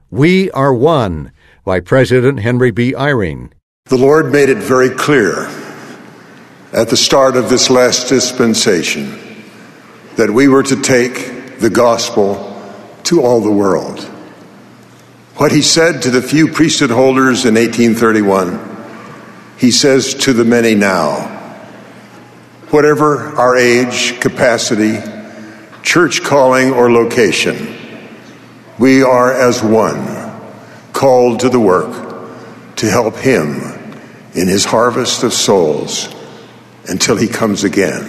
We Are One by President Henry B. Eyring. The Lord made it very clear at the start of this last dispensation that we were to take the gospel to all the world. What he said to the few priesthood holders in 1831, he says to the many now. Whatever our age, capacity, church calling, or location, we are as one, called to the work to help him in his harvest of souls until he comes again.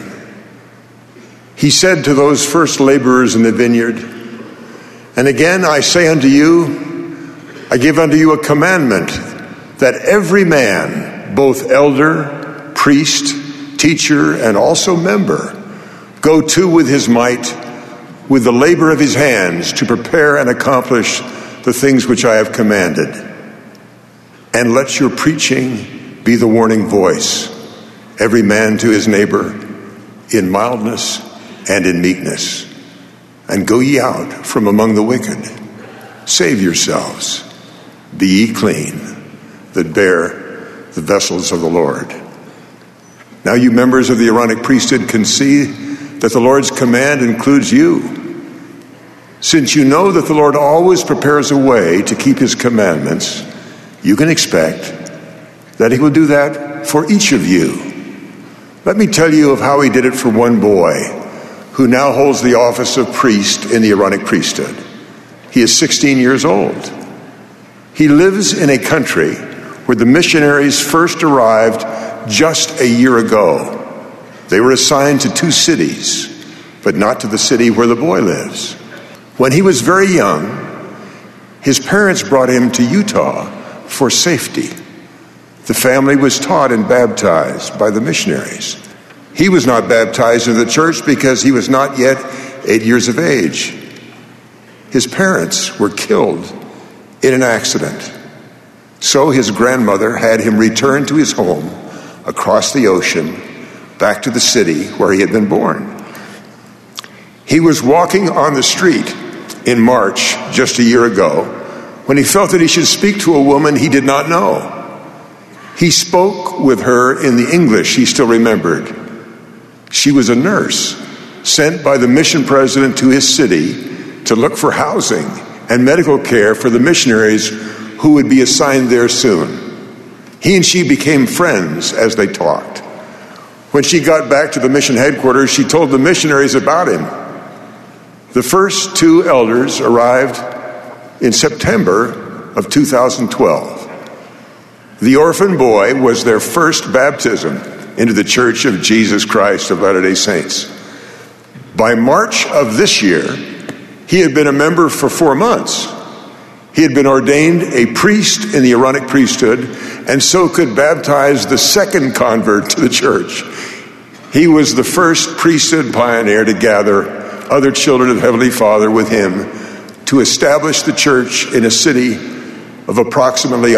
He said to those first laborers in the vineyard, "And again I say unto you, I give unto you a commandment, that every man, both elder, priest, teacher, and also member, go to with his might, with the labor of his hands, to prepare and accomplish the things which I have commanded. And let your preaching be the warning voice, every man to his neighbor, in mildness and in meekness. And go ye out from among the wicked. Save yourselves. Be ye clean, that bear the vessels of the Lord." Now you members of the Aaronic priesthood can see that the Lord's command includes you. Since you know that the Lord always prepares a way to keep his commandments, you can expect that he will do that for each of you. Let me tell you of how he did it for one boy who now holds the office of priest in the Aaronic priesthood. He is 16 years old. He lives in a country where the missionaries first arrived just a year ago. They were assigned to 2 cities, but not to the city where the boy lives. When he was very young, his parents brought him to Utah for safety. The family was taught and baptized by the missionaries. He was not baptized in the church because he was not yet 8 years of age. His parents were killed in an accident. So his grandmother had him return to his home across the ocean, back to the city where he had been born. He was walking on the street in March just a year ago when he felt that he should speak to a woman he did not know. He spoke with her in the English he still remembered. She was a nurse sent by the mission president to his city to look for housing and medical care for the missionaries who would be assigned there soon. He and she became friends as they talked. When she got back to the mission headquarters, she told the missionaries about him. The first 2 elders arrived in September of 2012. The orphan boy was their first baptism into the Church of Jesus Christ of Latter-day Saints. By March of this year, he had been a member for 4 months. He had been ordained a priest in the Aaronic priesthood, and so could baptize the second convert to the church. He was the first priesthood pioneer to gather other children of Heavenly Father with him to establish the church in a city of approximately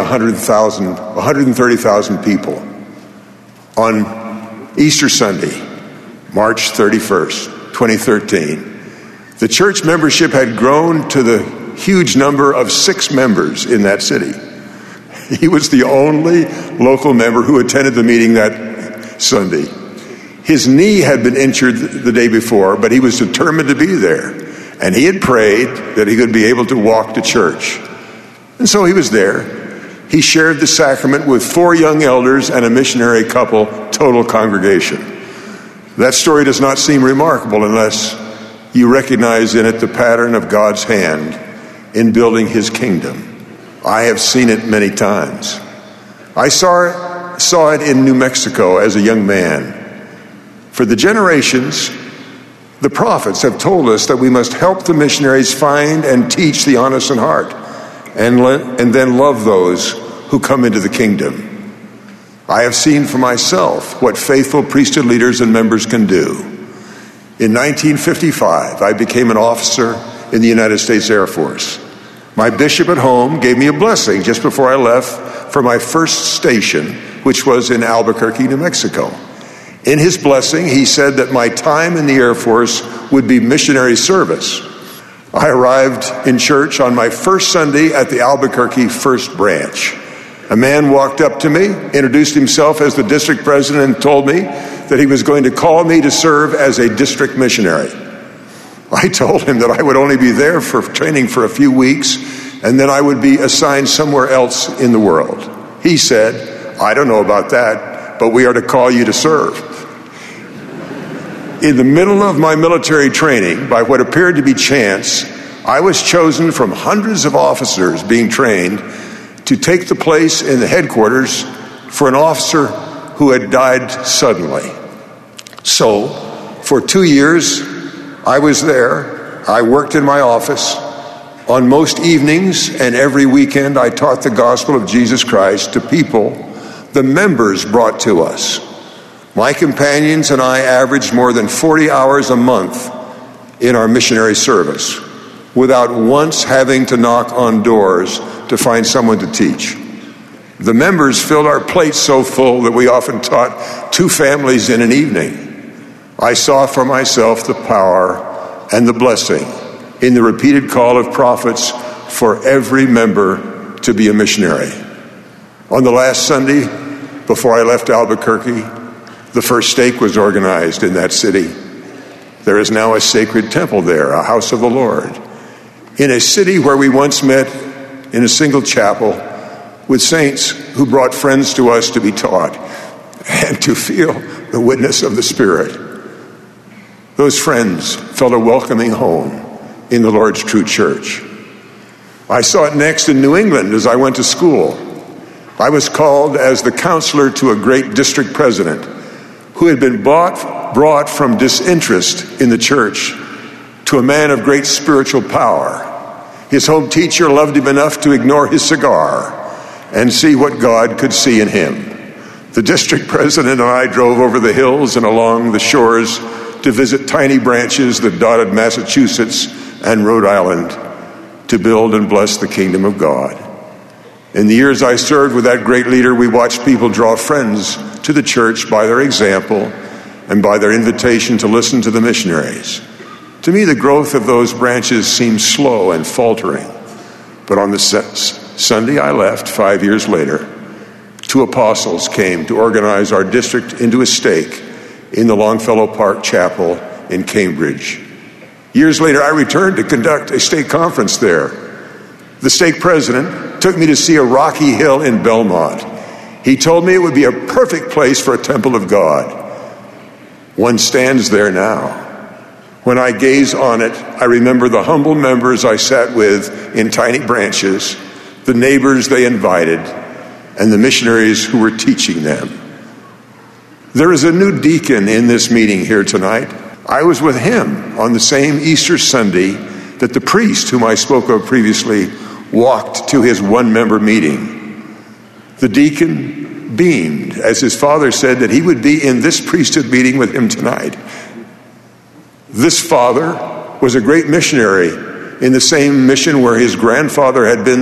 130,000 people. On Easter Sunday, March 31st, 2013, the church membership had grown to the huge number of 6 members in that city. He was the only local member who attended the meeting that Sunday. His knee had been injured the day before, but he was determined to be there. And he had prayed that he would be able to walk to church. And so he was there. He shared the sacrament with 4 young elders and a missionary couple, total congregation. That story does not seem remarkable unless you recognize in it the pattern of God's hand in building his kingdom. I have seen it many times. I saw it in New Mexico as a young man. For the generations, the prophets have told us that we must help the missionaries find and teach the honest in heart, and then love those who come into the kingdom. I have seen for myself what faithful priesthood leaders and members can do. In 1955, I became an officer in the United States Air Force. My bishop at home gave me a blessing just before I left for my first station, which was in Albuquerque, New Mexico. In his blessing, he said that my time in the Air Force would be missionary service. I arrived in church on my first Sunday at the Albuquerque First Branch. A man walked up to me, introduced himself as the district president, and told me that he was going to call me to serve as a district missionary. I told him that I would only be there for training for a few weeks, and then I would be assigned somewhere else in the world. He said, "I don't know about that, but we are to call you to serve." In the middle of my military training, by what appeared to be chance, I was chosen from hundreds of officers being trained to take the place in the headquarters for an officer who had died suddenly. So, for 2 years, I was there. I worked in my office. On most evenings and every weekend, I taught the gospel of Jesus Christ to people the members brought to us. My companions and I averaged more than 40 hours a month in our missionary service, without once having to knock on doors to find someone to teach. The members filled our plates so full that we often taught 2 families in an evening. I saw for myself the power and the blessing in the repeated call of prophets for every member to be a missionary. On the last Sunday before I left Albuquerque, the first stake was organized in that city. There is now a sacred temple there, a house of the Lord, in a city where we once met in a single chapel with saints who brought friends to us to be taught and to feel the witness of the Spirit. Those friends felt a welcoming home in the Lord's true church. I saw it next in New England as I went to school. I was called as the counselor to a great district president who had been brought from disinterest in the church to a man of great spiritual power. His home teacher loved him enough to ignore his cigar and see what God could see in him. The district president and I drove over the hills and along the shores to visit tiny branches that dotted Massachusetts and Rhode Island to build and bless the kingdom of God. In the years I served with that great leader, we watched people draw friends to the church by their example and by their invitation to listen to the missionaries. To me, the growth of those branches seemed slow and faltering. But on the Sunday I left 5 years later, 2 apostles came to organize our district into a stake in the Longfellow Park Chapel in Cambridge. Years later, I returned to conduct a stake conference there. The stake president took me to see a rocky hill in Belmont. He told me it would be a perfect place for a temple of God. One stands there now. When I gaze on it, I remember the humble members I sat with in tiny branches, the neighbors they invited, and the missionaries who were teaching them. There is a new deacon in this meeting here tonight. I was with him on the same Easter Sunday that the priest whom I spoke of previously walked to his one-member meeting. The deacon beamed as his father said that he would be in this priesthood meeting with him tonight. This father was a great missionary in the same mission where his father had been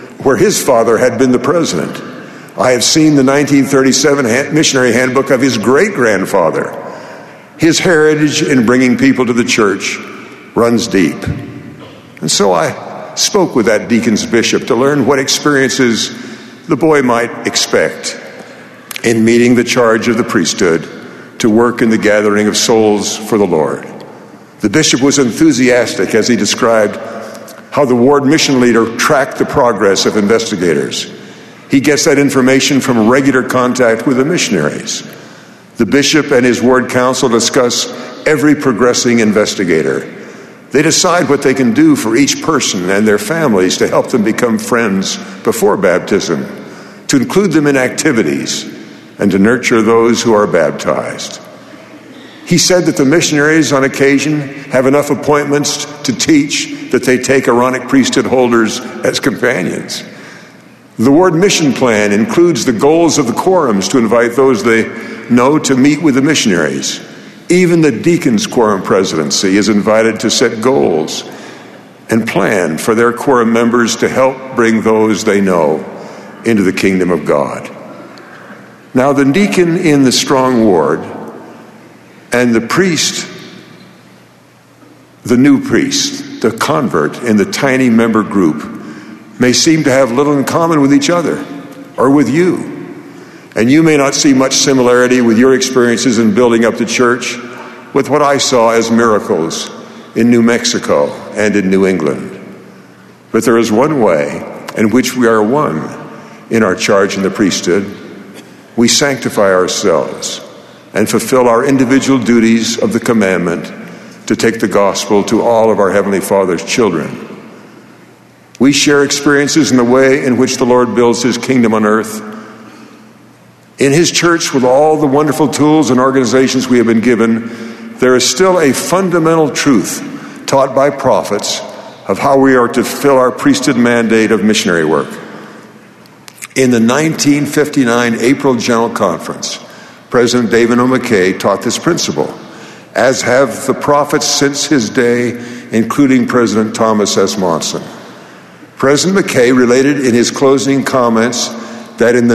the president. I have seen the 1937 missionary handbook of his great-grandfather. His heritage in bringing people to the church runs deep. And so I spoke with that deacon's bishop to learn what experiences the boy might expect in meeting the charge of the priesthood to work in the gathering of souls for the Lord. The bishop was enthusiastic as he described how the ward mission leader tracked the progress of investigators. He gets that information from regular contact with the missionaries. The bishop and his ward council discuss every progressing investigator. They decide what they can do for each person and their families to help them become friends before baptism, to include them in activities, and to nurture those who are baptized. He said that the missionaries on occasion have enough appointments to teach that they take Aaronic priesthood holders as companions. The ward mission plan includes the goals of the quorums to invite those they know to meet with the missionaries. Even the deacon's quorum presidency is invited to set goals and plan for their quorum members to help bring those they know into the kingdom of God. Now, the deacon in the strong ward and the priest, the new priest, the convert in the tiny member group may seem to have little in common with each other or with you. And you may not see much similarity with your experiences in building up the church with what I saw as miracles in New Mexico and in New England. But there is one way in which we are one in our charge in the priesthood. We sanctify ourselves and fulfill our individual duties of the commandment to take the gospel to all of our Heavenly Father's children. We share experiences in the way in which the Lord builds His kingdom on earth. In His church, with all the wonderful tools and organizations we have been given, there is still a fundamental truth taught by prophets of how we are to fill our priesthood mandate of missionary work. In the 1959 April General Conference, President David O. McKay taught this principle, as have the prophets since his day, including President Thomas S. Monson. President McKay related in his closing comments that in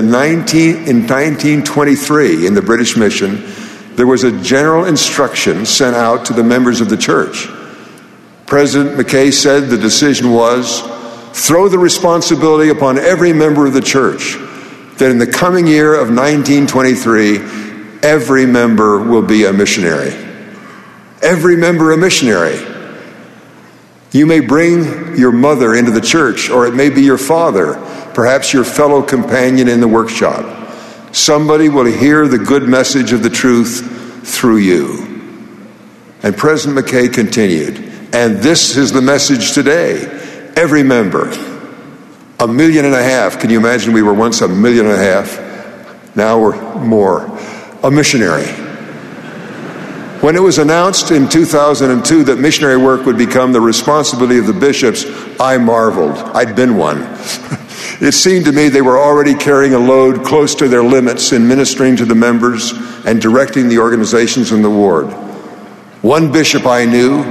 1923, in the British mission, there was a general instruction sent out to the members of the church. President McKay said the decision was, throw the responsibility upon every member of the church that in the coming year of 1923, every member will be a missionary. Every member a missionary. You may bring your mother into the church, or it may be your father, perhaps your fellow companion in the workshop. Somebody will hear the good message of the truth through you. And President McKay continued, and this is the message today. Every member, 1.5 million. Can you imagine we were once 1.5 million? Now we're more. A missionary. When it was announced in 2002 that missionary work would become the responsibility of the bishops, I marveled. I'd been one. It seemed to me they were already carrying a load close to their limits in ministering to the members and directing the organizations in the ward. One bishop I knew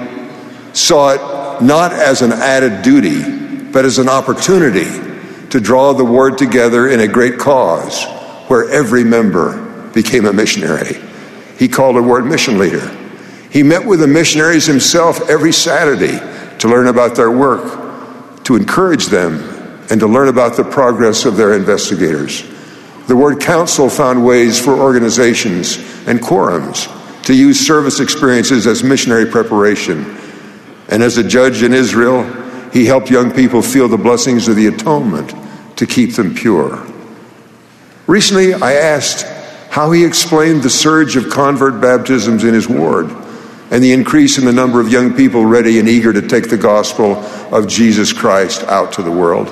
saw it not as an added duty, but as an opportunity to draw the ward together in a great cause where every member became a missionary. He called a ward mission leader. He met with the missionaries himself every Saturday to learn about their work, to encourage them, and to learn about the progress of their investigators. The ward council found ways for organizations and quorums to use service experiences as missionary preparation. And as a judge in Israel, he helped young people feel the blessings of the atonement to keep them pure. Recently, I asked how he explained the surge of convert baptisms in his ward and the increase in the number of young people ready and eager to take the gospel of Jesus Christ out to the world.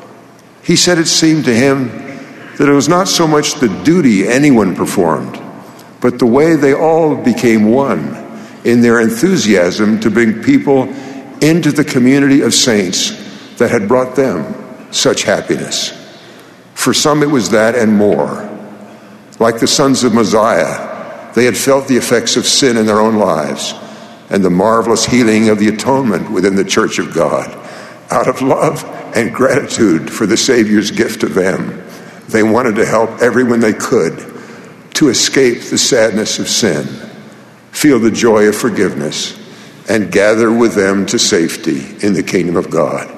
He said it seemed to him that it was not so much the duty anyone performed, but the way they all became one in their enthusiasm to bring people into the community of saints that had brought them such happiness. For some it was that and more. Like the sons of Mosiah, they had felt the effects of sin in their own lives and the marvelous healing of the atonement within the church of God. Out of love and gratitude for the Savior's gift to them, they wanted to help everyone they could to escape the sadness of sin, feel the joy of forgiveness, and gather with them to safety in the kingdom of God.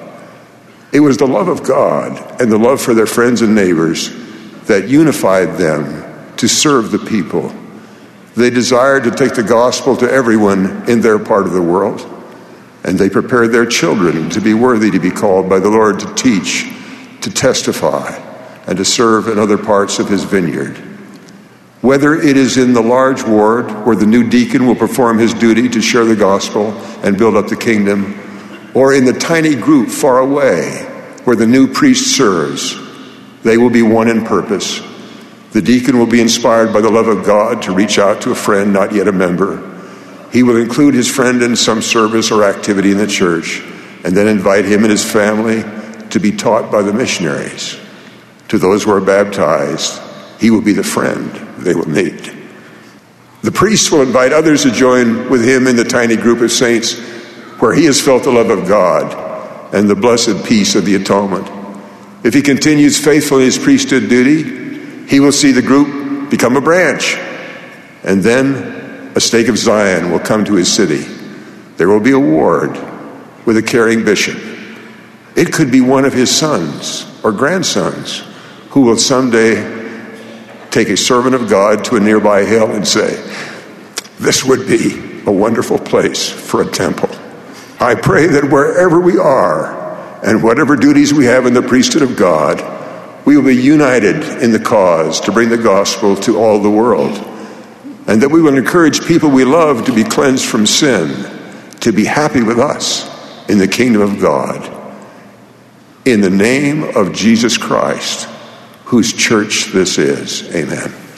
It was the love of God and the love for their friends and neighbors that unified them to serve the people. They desired to take the gospel to everyone in their part of the world, and they prepared their children to be worthy to be called by the Lord to teach, to testify, and to serve in other parts of His vineyard. Whether it is in the large ward where the new deacon will perform his duty to share the gospel and build up the kingdom, or in the tiny group far away where the new priest serves, they will be one in purpose. The deacon will be inspired by the love of God to reach out to a friend not yet a member. He will include his friend in some service or activity in the church and then invite him and his family to be taught by the missionaries. To those who are baptized, he will be the friend they will meet. The priest will invite others to join with him in the tiny group of saints where he has felt the love of God and the blessed peace of the atonement. If he continues faithful in his priesthood duty, he will see the group become a branch, and then a stake of Zion will come to his city. There will be a ward, with a caring bishop. It could be one of his sons or grandsons who will someday take a servant of God to a nearby hill and say, this would be a wonderful place for a temple. I pray that wherever we are and whatever duties we have in the priesthood of God, we will be united in the cause to bring the gospel to all the world, and that we will encourage people we love to be cleansed from sin, to be happy with us in the kingdom of God. In the name of Jesus Christ, whose church this is, amen.